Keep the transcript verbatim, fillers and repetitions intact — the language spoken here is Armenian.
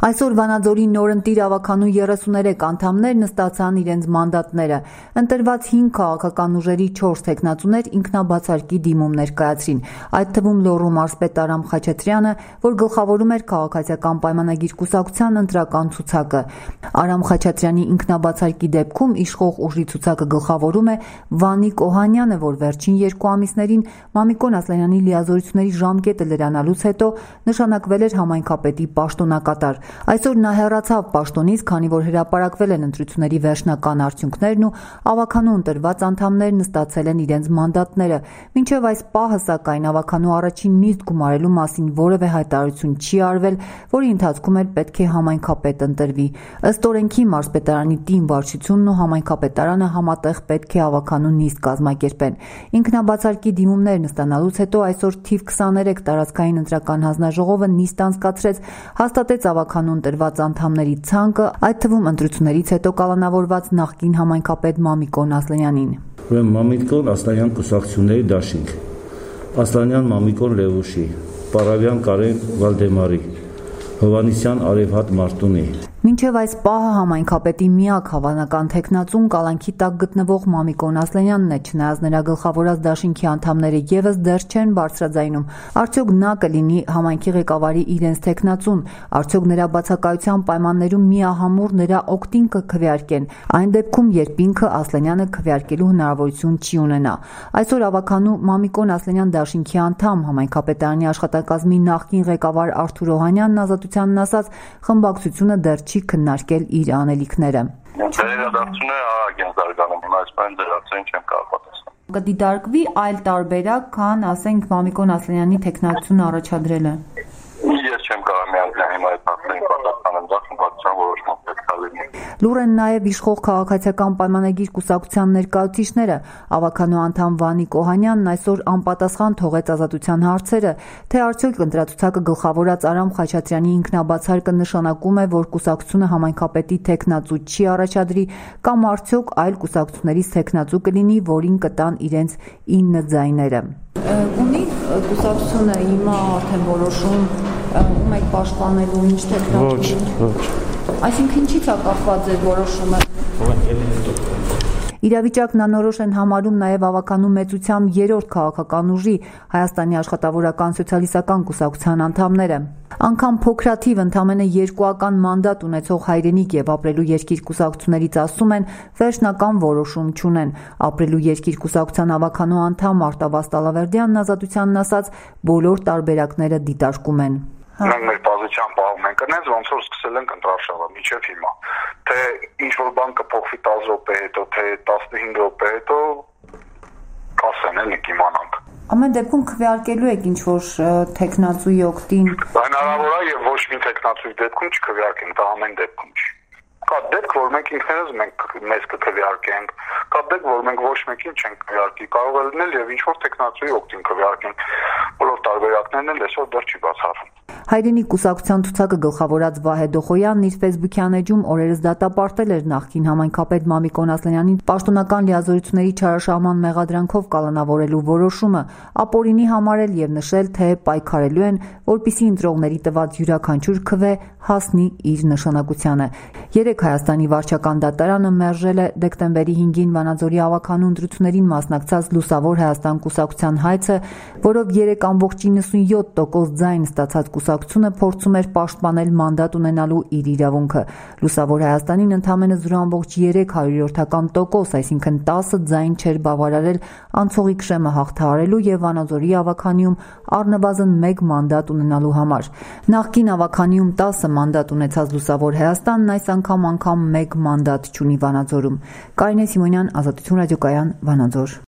Այսօր Վանաձորի նորընտիր ավականու երեսուներեք անդամներն ստացան իրենց մանդատները։ Ընտրված հինգ քաղաքական ուժերի չորս թեկնածուներ ինքնաբացարկի դիմում ներկայացրին, այդ թվում Լոռու մարզպետ Արամ Խաչատրյանը, որ գլխավորում էր քաղաքացիական պայմանագիր կուսակցության ընտրական ցուցակը։ Արամ Խաչատրյանի ինքնաբացարկի դեպքում իշխող ուժի ցուցակը գլխավորում է Վանիկ Օհանյանը, որ վերջին երկու ամիսներին Մամիկոն Ասլանյանի լիազորությունների ժամկետը լրանալուց հետո նշանակվել էր համայնքապետի պաշտոնակատար։ Այսօր նա հեռացավ պաշտոնից, քանի որ հրապարակվել են ընտրությունների վերջնական արդյունքներն ու ավականու ընտրված անդամներն ստացել են իրենց մանդատները։ Մինչև այս պահը, սակայն, ավականու առաջին նիստ գումարելու մասին որևէ հայտարարություն չի արվել, որի ընթացքում էլ պետք է համայնքապետ ընտրվի։ Ըստ օրենքի մարզպետարանի տին վարչությունն ու համայնքապետարանը համատեղ պետք է ավականու նիստ կազմակերպեն։ Ինքնաբացարկի դիմումներն ստանալուց հետո այսօր թիվ քսաներեք տարածքային ընտրական հանձնաժողովը նիստ անցկացրեց, հաստատեց ավականու ընտրված անդամների ցանկը, այդ թվում ընտրություններից հետո կալանավորված նախկին համայնքապետ Մամիկոն Ասլանյանին։ Ուրեմն Մամիկոն Ասլանյան կուսակցությունների դաշինք, Ասլանյան Մամիկոն Լևոշի, Պարավյան Կարեն Վալդեմարի, Հովանիսյան Արևհատ Մարտունի։ Մինչև այս պահը համայնքապետի միակ հավանական թեկնածուն կալանքի տակ գտնվող Մամիկոն Ասլանյանն է, չնայած նրա գլխավորած դաշինքի անդամները եւս դեռ չեն բարձրաձայնում։ Արդյոք նա կլինի համայնքի ղեկավարի իրենց թեկնածուն, արդյոք նրա բացակայության պայմաններում միահամուռ նրա օգտին կքվեարկեն, այն դեպքում, երբ ինքը Ասլանյանը քվեարկելու հնարավորություն չի ունենա։ Այսօր ավականու Մամիկոն Ասլանյան դաշինքի անդամ, համայնքապետարանի աշխատակազմի նախկին ղեկավար Արթուր Օհանյանն ազատությանն ասաց, խմբակցությունը դեռ չի քննարկել իր անելիքները։ Վերադարձությունը արագ են զարգանում, հիմա այս բանը դրացին չեմ կարող պատասխանել։ Կդիտարկվի այլ տարբերակ, քան ասենք Մամիկոն Ասլանյանի թեկնածությունը առաջադրելը։ Ես չեմ կարող միանալ հիմա այդ հարցերին պատասխանեմ, դա խմբակցության որոշում պետք է լինի։ Լուր են նաև իշխող քաղաքացիական պայմանագիր կուսակցության ներկայացուցիչները։ Ավականու անդամ Վանիկ Օհանյանն այսօր անպատասխան թողեց ազատության հարցերը, թե արդյոք ընտրացուցակը գլխավորած Արամ Խաչատրյանի ինքնաբացարկը նշանակում է, որ կուսակցությունը համայնքապետի թեկնածու չի առաջադրի, կամ արդյոք այլ կուսակցություններից թեկնածու կլինի, որին կտան իրենց ինը ձայները։ Ունի կուսակցությունը հիմա արդեն որոշում ում եք պաշտպանելու, ինչ թեկնածու։ Ոչ, ոչ։ Այսինքն ինչի՞ց է կախված ձեր որոշումը։ Իրավիճակն անորոշ են համարում նաև ավականու մեծությամբ երրորդ քաղաքական ուժի Հայաստանի աշխատավորական սոցիալիստական կուսակցության անդամները։ Անգամ փոքրաթիվ ընդամենը երկուական մանդատ ունեցող Հայրենիք եւ Ապրելու երկիր կուսակցություններից ասում են, վերջնական որոշում չունեն։ Ապրելու երկիր կուսակցության ավականու անդամ Արտավազ Տալավերդյանն ազատությանն ասաց, բոլոր տարբերակները դիտարկում են։ Մենք մեր բազության պահում ենք այնպես ոնց որ սկսել ենք ընտրարշավը միջև հիմա, թե ինչ որ բան կփոխվի տասը րոպե հետո, թե տասնհինգ րոպե հետո կասեն էլի կիմանանք։ Ամեն դեպքում քվեարկելու եք ինչ որ թեկնածուի օգտին։ Այն հնարավոր է եւ ոչ մի թեկնածուի դեպքում չքվեարկենք, դա ամեն դեպքում չի։ Կա դեպք, որ մենք ինքներս մենք մեզ կքվեարկենք, կա դեպք, որ մենք ոչ մեկին չենք քվեարկի, կարող է լինել եւ ինչ որ թեկնածուի օգտին քվեարկենք։ Բոլոր տարբերակներն էլ այսօր դեռ չի բացառվում։ Հայրենիք կուսակցության ցուցակը գլխավորած Վահե Դոխոյանն իր Facebook-յան էջում օրերս դատապարտել էր նախկին համայնքապետ Մամիկոն Ասլանյանին պաշտոնական լիազորությունների չարաշահման մեղադրանքով կալանավորելու որոշումը, ապօրինի համարել եւ նշել, թե պայքարելու են, որպիսի ընտրողների տված յուրաքանչյուր քվե հասնի իր նշանակությանը։ Երեք Հայաստանի վարչական դատարանը մերժել է դեկտեմբերի հինգին Վանաձորի ավականու ընտրություններին մասնակցած Լուսավոր Հայաստան կուսակցության հայցը, որով երեք կόμ նվսունյոթ տոկոս ձայն ստացած կուսակցությունը փորձում էր պաշտպանել մանդատ ունենալու իր իրավունքը։ Լուսավոր Հայաստանին ընդամենը զրո կόμ երեք տոկոս, այսինքն տասը ձայն չէր բավարարել անցողիկ շեմը հաղթահարելու եւ Վանաձորի ավականիում առնվազն մեկ մանդատ ունենալու համար։ Նախկին ավականիում տասը մանդատ ունեցած Լուսավոր Հայաստանն այս անգամ անգամ մեկ մանդատ չունի Վանաձորում։ Կարինե Սիմոնյան, Ազատություն ռադիոկայան, Վանաձոր։